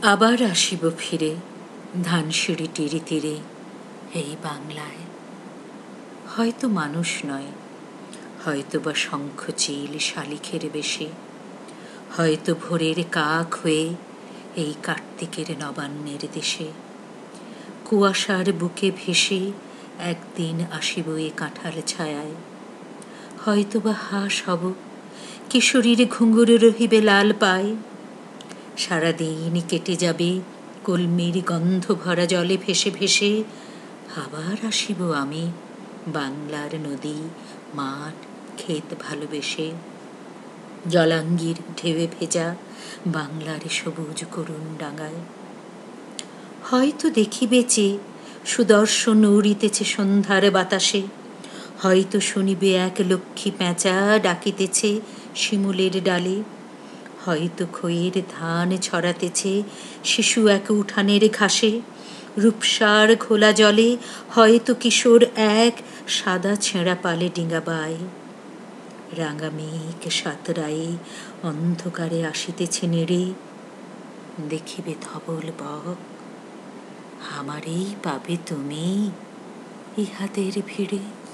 আবার আসিব ফিরে ধানসিঁড়ি তীরে তীরে এই বাংলায়। হয়তো মানুষ নয়, হয়তো বা শঙ্খচিল শালিখের বেশে, হয়তো ভোরের কাক হয়ে এই কার্তিকের নবান্নের দেশে। কুয়াশার বুকে ভেসে একদিন আসিব এ কাঁঠাল ছায়ায়। হয়তো বা হাঁস হব, কিশোরীর ঘুঙুর রহিবে লাল পায়। সারাদিন কেটে যাবে কলমির গন্ধ ভরা জলে ভেসে ভেসে। আবার আসিব আমি বাংলার নদী মাঠ ক্ষেত ভালোবেসে। জলাঙ্গির ঢেউয়ে ভেজা বাংলার সবুজ করুণ ডাঙায়। হয়তো দেখিবে চেয়ে সুদর্শন উড়িতেছে সন্ধ্যার বাতাসে। হয়তো শুনিবে এক লক্ষ্মী পেঁচা ডাকিতেছে শিমুলের ডালে। হয়তো খইয়ের ধান ছড়াতেছে শিশু এক উঠানের ঘাসে। রূপসার ঘোলা জলে হয়তো কিশোর এক সাদা ছেঁড়া পালে ডিঙাবায়। রাঙা মেঘ সাতরায়ে অন্ধকারে আসিতেছে নেড়ে। দেখিবে ধবল বক, আমারেই পাবে তুমি ইহাদের ভিড়ে।